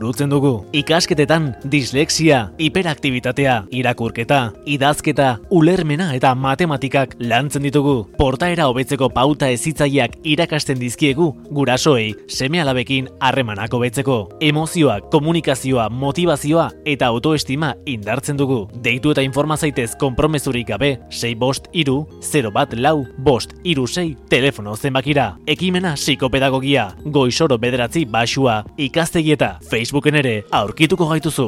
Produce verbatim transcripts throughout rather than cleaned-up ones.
Burutzen dugu, ikasketetan dislexia, hiperaktibitatea, irakurketa, idazketa, ulermena eta matematikak lantzen ditugu. Portaera hobetzeko pauta hezitzaileak irakasten dizkiegu gurasoei, seme-alabekin harremanak hobetzeko. Emozioak, komunikazioa, motivazioa eta autoestima indartzen dugu. Deitu eta informa zaitez konpromezurik gabe, sei bost hiru zero bat lau bost hiru sei telefono zenbakira. Ekimena psikopedagogia, Goizoro bederatzi Baxua, ikastegieta, Facebooken ere aurkituko gaituzu.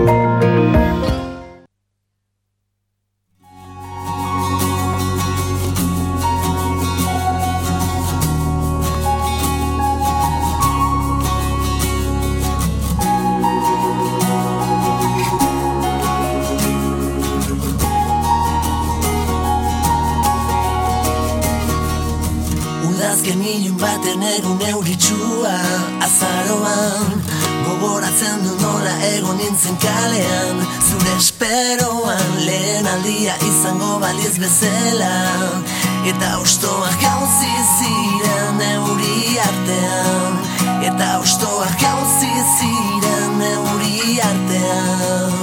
Udazken ilun baten egun euritsua azaroan, gogoratzen du nola egon nintzen kalean, zure esperoan lehen aldia izango baliz bezala, eta hostoak jauzi ziren euri artean, eta hostoak jauzi ziren euri artean.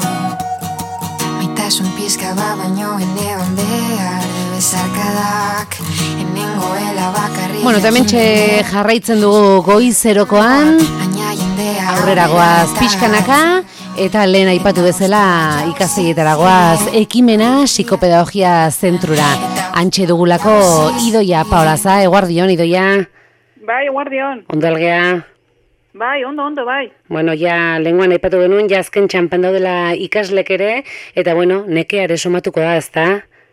Maitasun pizka ba baino eneban behar bezarkadak, enengoela bakarri. Bueno, hementxe jarraitzen dugu Goizerokoan, aurrera goaz pixkanaka, eta lehen aipatu bezala ikastegietara goaz ekimena psikopedagogia zentrura. Antxe dugulako Idoia Paolaza, eguardion Idoia. Bai, eguardion. Ondo algea? Bai, ondo, ondo, bai. Bueno, ja, lenguan aipatu genuen, ja azken txampan daudela ikaslek ere, eta bueno, nekeare somatuko da, ezta?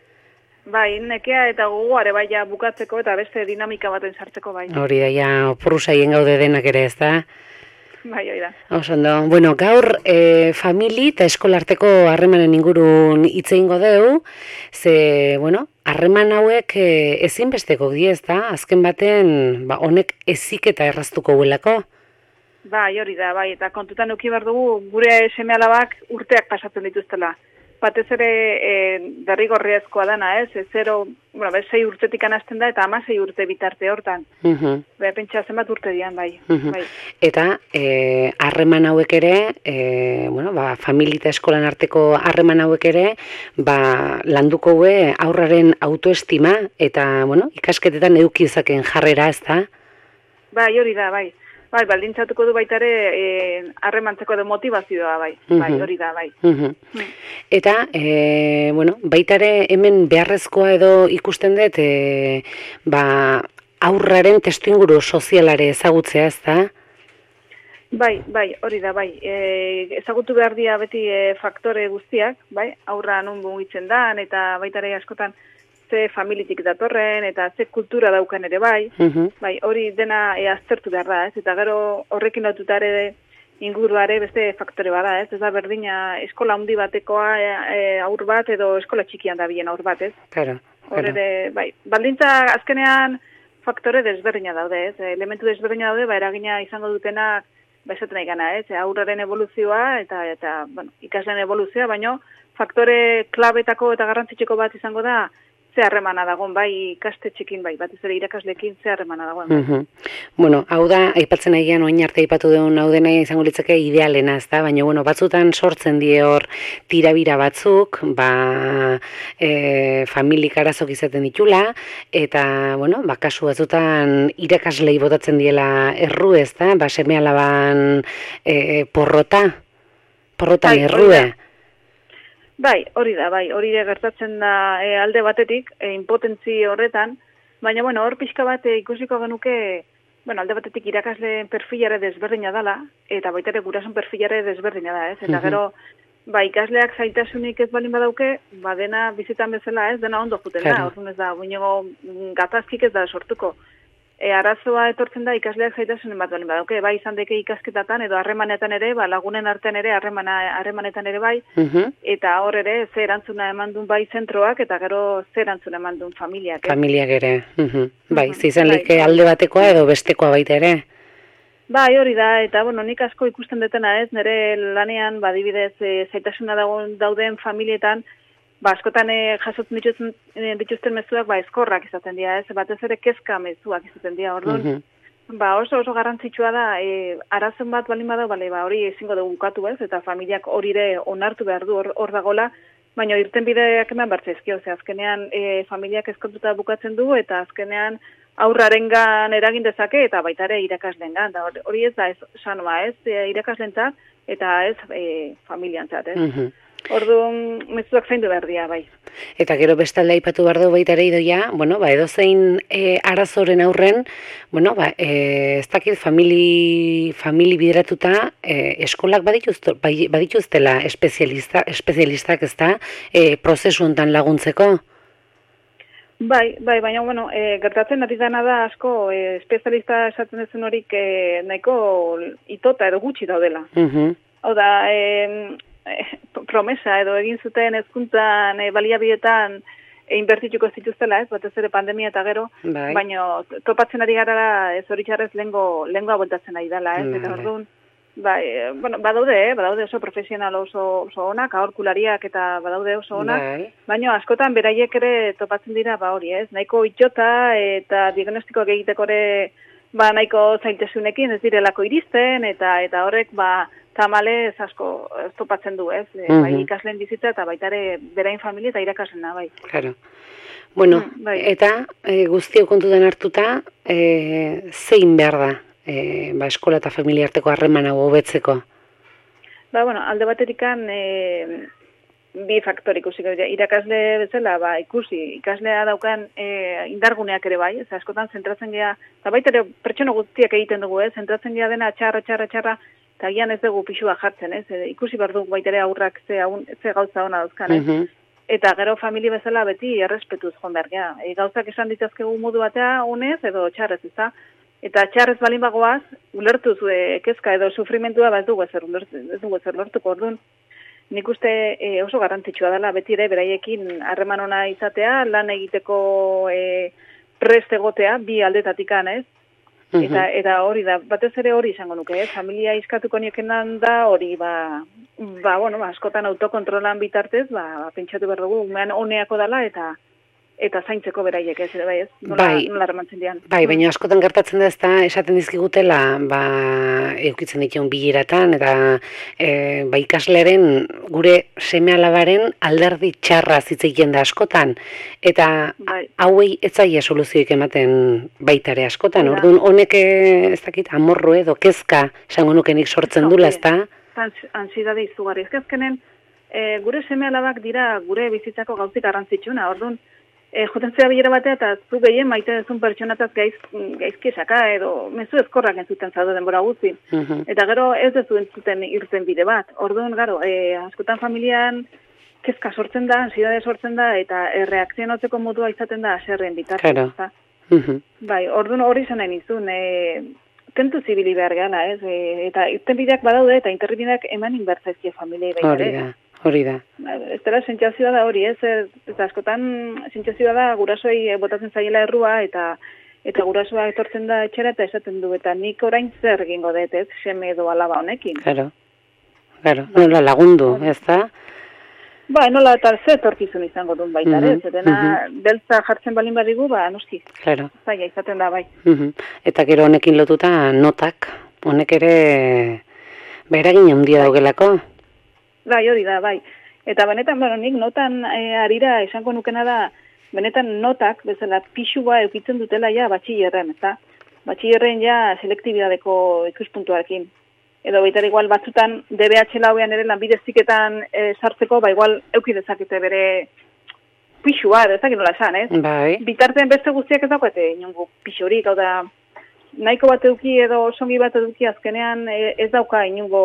Bai, nekea eta gogoare bai ja bukatzeko eta beste dinamika baten sartzeko bai. Hori da, ja, oporrusaien gaude denak ere, ezta? Bai, hori da. Oso ondo. Bueno, gaur e, famili eta eskolarteko harremanen ingurun hitz egingo deu, ze, bueno, harreman hauek e, ezinbesteko die, ezta? Azken baten, ba, honek eziketa erraztuko guelako. Bai, hori da, bai, eta kontutan eduki behar dugu gure seme-alabak urteak pasatzen dituztela. Batez ere e, derrigorrezkoa dana, ez? Zero, bueno, be, sei urtetik anazten da eta hamasei urte bitarte hortan. Uh-huh. Be, pentsa zenbat urte dian, bai. Uh-huh. bai. Eta eh, harreman hauek ere, e, bueno, ba, famili eta eskolan arteko harreman hauek ere, ba, landuko hue aurraren autoestima eta, bueno, ikasketetan eduki dezaken jarrera, ez da? Bai, hori da, bai. Bai, baldintzatuko du baita ere harremantzeko edo motivazioa, bai. Bai, hori da, bai. Uh-huh. Eta, e, bueno, baita ere hemen beharrezkoa edo ikusten dut, e, ba, aurraren testuinguru sozialare ezagutzea, ez da? Bai, bai, hori da, bai. E, ezagutu behar dira beti e, faktore guztiak, bai? Aurra non mugitzen dan, eta baita ere askotan ze familitik datorren, eta ze kultura daukan ere bai, uh-huh. bai, hori dena e, aztertu behar da, ez? Eta gero horrekin lotuta ere inguruare beste faktore bada, ez? Ez da berdina eskola handi batekoa e, e, aur bat edo eskola txikian da bien aur bat, ez? Claro, Hor ere, bai, baldintza azkenean faktore desberdina daude, ez? Elementu desberdina daude, ba, eragina izango dutenak ba, esaten nahi gana, ez? Aurraren evoluzioa eta, eta bueno, ikasleen evoluzioa, baino faktore klabetako eta garrantzitseko bat izango da ze harremana dagoen, bai ikastetxekin, bai, batez ere irakaslekin ze harremana dagoen. Bai. Uh-huh. Bueno, hau da, aipatzen nahian, oin arte aipatu duen hau dena izango litzake idealena, ez da, baina, bueno, batzutan sortzen die hor tirabira batzuk, ba, e, familik arazok izaten ditula, eta, bueno, ba, kasu batzutan irakaslei botatzen diela erru, ez da, ba, seme-alaban e, porrota, porrotan errue. Bai, hori da, bai, hori da gertatzen da e, alde batetik, e, impotentzi horretan, baina, bueno, hor pixka bat e, ikusiko genuke, bueno, alde batetik irakasleen perfilare desberdina dala, eta baita ere gurasun perfilare desberdina da, ez? Eta gero, ba, ikasleak zaitasunik ez balin badauke, ba, dena bizitan bezala, ez, dena ondo juten da, orduan ez da, buinego gatazkik ez da sortuko. E, arazoa etortzen da ikasleak zaitasunen bat balin badauke, bai izan deke ikasketatan edo harremanetan ere, ba, lagunen artean ere, harremana, harremanetan ere bai, uh-huh. eta hor ere, ze erantzuna eman duen bai zentroak, eta gero ze erantzuna eman duen familiak. Eh? Familiak ere, uh-huh. bai, uh-huh. zizan bai, like alde batekoa edo bestekoa baita ere. Bai, hori da, eta bueno, nik asko ikusten detena ez, nire lanean, ba, dibidez, e, zaitasuna dauden familietan, ba, askotan e, jasotzen dituzten, dituzten mezuak, ba, eskorrak izaten dira, ez, batez ere kezka mezuak izaten dira, orduan, uh-huh. ba oso oso garrantzitsua da, e, arazen bat balin bada, bale, ba hori ezingo dugu bukatu ez, eta familiak hori ere onartu behar du hor, hor dagola, baina irtenbideak eman bartzaizkio, ze azkenean e, familiak ezkontuta bukatzen du, eta azkenean aurrarengan eragin dezake, eta baita ere irakaslengan, da hori ez da ez sanoa ez, e, irakaslentzat, eta ez e, familiantzat, ez. Mm-hmm. Orduan, mezuak zaindu behar dira, bai. Eta gero bestalde aipatu behar du baita ere idoia, bueno, ba, edozein e, arazoren aurren, bueno, ba, e, ez dakit famili, famili bideratuta e, eskolak badituzte, badituztela espezialista, espezialistak ez da, e, prozesu hontan laguntzeko? Bai, bai, baina, bueno, e, gertatzen ari dana da asko, e, espezialista esaten duzun horik e, nahiko itota edo gutxi daudela. Uh-huh. Hau da, e, promesa edo egin zuten hezkuntzan e, baliabidetan e, inbertituko zituztela, ez, batez ere pandemia eta gero, bai. Baina topatzen ari gara ez hori txarrez lengo, lengoa bueltatzen ari dela, ez, eta orduan, bai, bueno, badaude, eh, badaude oso profesional oso, oso onak, aholkulariak eta badaude oso onak, bai. Baina askotan beraiek ere topatzen dira, ba hori, ez, nahiko itxota eta diagnostikoak egiteko ere, ba nahiko zailtasunekin ez direlako iristen, eta eta horrek, ba, tamalez asko topatzen du, ez? E, bai, ikasleen bizitza eta baita ere berain familia eta irakaslena, bai. Claro. Bueno, mm, bai. Eta e, guztio kontutan hartuta, e, zein behar da, e, ba, eskola eta familia arteko harremana hobetzeko? Ba, bueno, alde baterikan e, bi faktor ikusi, irakasle bezala, ba, ikusi, ikaslea daukan e, indarguneak ere bai, ez askotan zentratzen gea, eta baita ere pertsona guztiak egiten dugu, ez, zentratzen gea dena txarra, txarra, txarra, eta gian ez dugu pixua jartzen, ez? E, ikusi behar dugu baitere aurrak ze, ze gauza hona dauzkan, ez? Uh-huh. Eta gero familia bezala beti errespetuz joan behar gea. E, gauzak esan ditazkegu modu batea honez edo txarrez, ez da? Eta txarrez balin bagoaz, ulertuz e, kezka edo sufrimentua ba ez dugu ezer ulertuko orduan. Nik uste e, oso garrantzitsua dela beti ere beraiekin harreman ona izatea, lan egiteko e, prest egotea, bi aldetatikan, ez? Eta, eta hori da, batez ere hori izango nuke, eh? Familia izkatuko niokenan da hori, ba, ba, bueno, ba, askotan autokontrolan bitartez, ba, pentsatu behar dugu, mehan honeako dela, eta eta zaintzeko beraiek, ez, bai, ez? Nola, bai, nola remantzen dian. Bai, baina askotan gertatzen da ez da, esaten dizkigutela, ba, eukitzen dituen bileratan, eta e, ba, ikaslearen, gure seme alabaren alderdi txarra zitzeiten da askotan, eta bai. Hauei etzaia soluzioik ematen baitare askotan, orduan honek ez dakit, amorru edo kezka, esango nukenik sortzen dula, ez da? Ansiedade izugarri, ez kezkenen, e, gure seme alabak dira gure bizitzako gauzik garrantzitsuna, orduan, E, joten zera bilera batea eta zu gehien maite duzun pertsonataz gaiz, gaizki esaka edo mezu ezkorrak entzuten zaude denbora guzti. Uh-huh. Eta gero ez dezu entzuten irten bide bat. Orduan, garo, e, askotan familian kezka sortzen da, ansiedade sortzen da, eta e, reakzionatzeko modua izaten da aserren bitartez. Claro. Uh-huh. Bai, orduan hori izan nahi nizun, e, tentu zibili behar gana, ez? E, eta irten bideak badaude eta interbideak eman inbertzaizkia familiei baita. Hori da. Hori da. Ez dela, sentsazioa da hori, ez? Eta askotan, sentsazioa da gurasoei botatzen zaiela errua, eta eta gurasoa etortzen da etxera eta esaten du, eta nik orain zer egingo dut, ez? Seme edo alaba honekin. Claro, claro, nola lagundu, ez da? Ba, nola eta ze etorkizun izango duen baita, uh-huh. ez? Dena, uh-huh. beltza jartzen balin badigu, ba, noski. Claro. Zaila izaten da, bai. Uh-huh. Eta gero honekin lotuta notak, honek ere beragin handia daugelako. Bai, hori da, bai. Eta benetan, bueno, nik notan e, arira esango nukena da, benetan notak, bezala, pixua eukitzen dutela ja batxillerren, eta batxillerren ja selektibidadeko ikuspuntuarekin. Edo baita igual batzutan D B H lauean ere lanbideziketan e, sartzeko, ba igual euki dezakete bere pixua, dezak nola esan, ez? Bai. Bitartean beste guztiak ez dagoete, inongo pixorik, hau da, nahiko bat euki edo songi bat eduki azkenean e, ez dauka inongo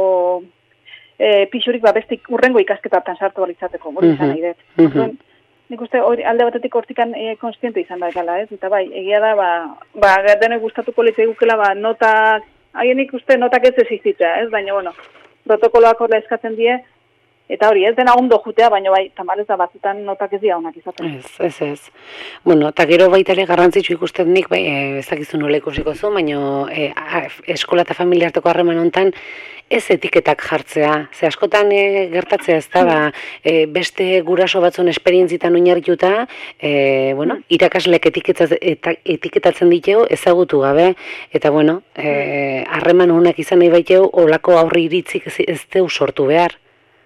E, pixurik ba beste urrengo ikasketatan sartu balitzateko, hori izan nahi dut. Uh-huh. Nik uste alde batetik hortikan e, konstiente izan da gala, ez? Eta bai, egia da, ba, ba denoi gustatuko litzei gukela, ba, notak, haien nik uste notak ez existitzea, ez? Baina, bueno, protokoloak horrela eskatzen die, Eta hori, ez dena ondo jutea, baina bai, tamalez da batzutan notak ez dira honak izaten. Ez, ez, ez. Bueno, eta gero baita ere garrantzitsu ikusten nik, bai, ez dakizu nola ikusiko zu, baina e, eskola eta familia arteko harreman hontan ez etiketak jartzea. Ze askotan e, gertatzea ez da, ba, e, beste guraso batzuen esperientzitan oinarrituta, e, bueno, irakasleek etiketatzen ditu ezagutu gabe, eta bueno, harreman e, honak izan nahi baiteu, olako aurri iritzik ez, ez deu sortu behar.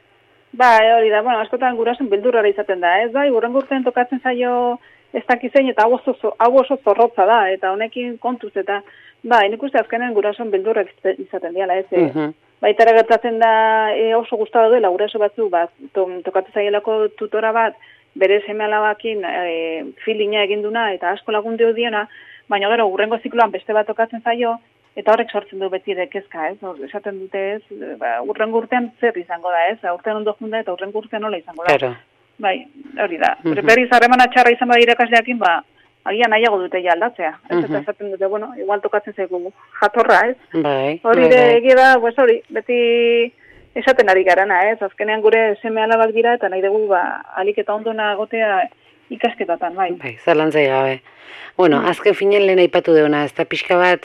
Ba, hori da, bueno, askotan gurasoen beldurra izaten da, ez bai, hurrengo urtean tokatzen zaio ez dakizein, eta hau oso, hau oso zorrotza da, eta honekin kontuz, eta ba, nik uste azkenen gurasoen beldurra izaten diala, ez, uh -huh. Baita ere gertatzen da e, oso gustatu duela guraso batzu, bat, to, tokatzen zaielako tutora bat, bere seme alabakin e, filina eginduna, eta asko lagundu diona, baina gero, hurrengo zikloan beste bat tokatzen zaio, eta horrek sortzen du beti ere kezka, ez? Hor, esaten dute ez, ba, urrengo urtean zer izango da, ez? Urtean ondo junda eta urrengo urtean nola izango da. Claro. Bai, hori da. Uh -huh. Berriz harremana txarra izan bada irakasleakin, ba, agian nahiago dute ja aldatzea. Ez? Uh -huh. Eta esaten dute, bueno, igual tokatzen zaigu jatorra, ez? Bai, hori bai, de, bai. egia da, pues hori, beti esaten ari garana, ez? Azkenean gure seme alabak dira, eta nahi dugu, ba, alik eta ondona gotea ikasketatan, bai. Bai, zalantzai gabe. Bueno, azken finen lehen aipatu deuna, ez da pixka bat,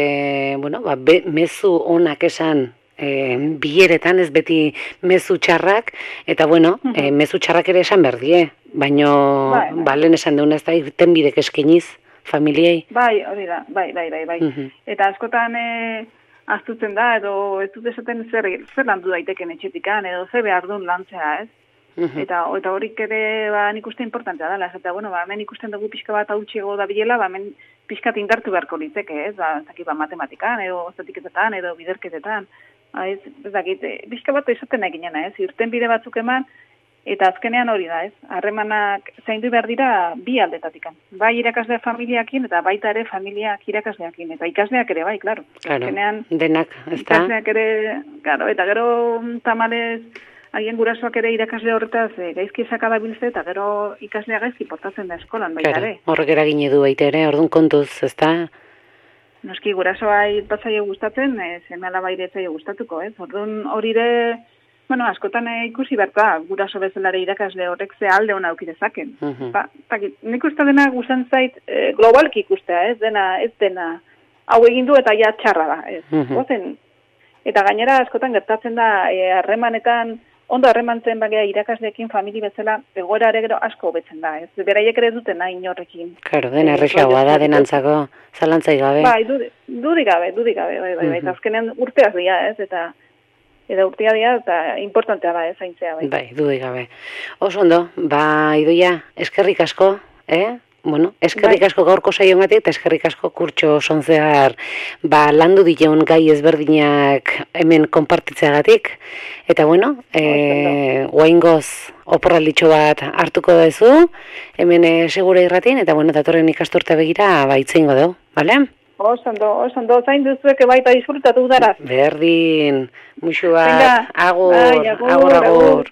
e, bueno, ba, be, mezu onak esan e, bileretan, ez beti mezu txarrak, eta bueno, uh -huh. e, mezu txarrak ere esan berdie, baino, bai, bai. Ba, lehen esan deuna, ez da, irten bidek eskeniz, familiei. Bai, hori da, bai, bai, bai, bai. Uh -huh. Eta askotan, e, aztutzen da, edo ez dut esaten zer, zer landu daiteken etxetikan, edo zer behar duen lantzea, ez? Uh-huh. Eta, eta horik ere ba, nik uste importantea dela, eta bueno, ba, hemen ikusten dugu pixka bat hautxiego da bilela, ba, hemen pixkat indartu beharko litzeke, ez, ba, zaki, ba, matematikan, edo zatiketetan, edo biderketetan, ba, ez, ez dakit, pixka bat izaten nahi ginena, ez, irten bide batzuk eman, eta azkenean hori da, ez, harremanak zaindu behar dira bi aldetatikan, bai irakasle familiakin, eta baita ere familiak irakasleakin, eta ikasleak ere, bai, klaro, claro, azkenean, denak, ez da? Ikasleak ere, claro, eta gero tamalez, haien gurasoak ere irakasle horretaz e, gaizki esakada biltze, eta gero ikaslea gaizki portatzen da eskolan, baita ere. Horrek eragin edu baita ere, orduan kontuz, ez da? Noski, gurasoa batzaio gustatzen, e, seme alaba iretzaio gustatuko, ez? Orduan hori ere, bueno, askotan e, ikusi berta, guraso bezalare irakasle horrek ze alde hona aukidezaken. Uh -huh. Ba, nik uste dena guztan zait e, globalki ikustea, ez dena, ez dena, hau egin du eta ja txarra da, ez? Uh -huh. Gozen, eta gainera askotan gertatzen da, harremanetan, e, ondo harremantzen bagea irakasleekin famili bezala egoera ere gero asko hobetzen da, ez? Beraiek ere duten nahi inorrekin. Claro, dena erresagoa da denantzako, zalantzai gabe. Bai, dudik gabe, dudik gabe, bai, bai, bai. Azkenean urteaz dira, ez? Eta eta urtea dira, eta importantea da, ez, zaintzea, bai. Bai, dudik gabe. Oso ondo, ba, Idoia, eskerrik asko, eh? Bueno, eskerrik asko gaurko saiongatik eta eskerrik asko kurtso sonzear ba, landu diteun gai ezberdinak hemen konpartitzeagatik. Eta bueno, e, oaingoz oporralditxo bat hartuko duzu, hemen e, segura irratin, eta bueno, datorren ikasturte begira ba, itzeingo dugu, bale? Osondo, osondo, zain duzuek baita disfrutatu daraz. Berdin, muixu bat, Venga, agur, bai, agur, agur, agur. agur.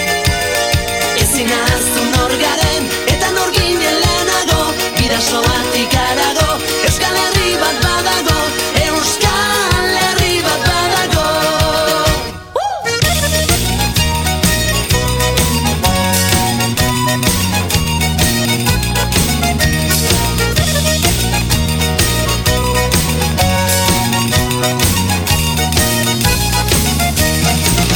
Ezin ahaztu nor garen eta nor ginen lehenago, bidasoa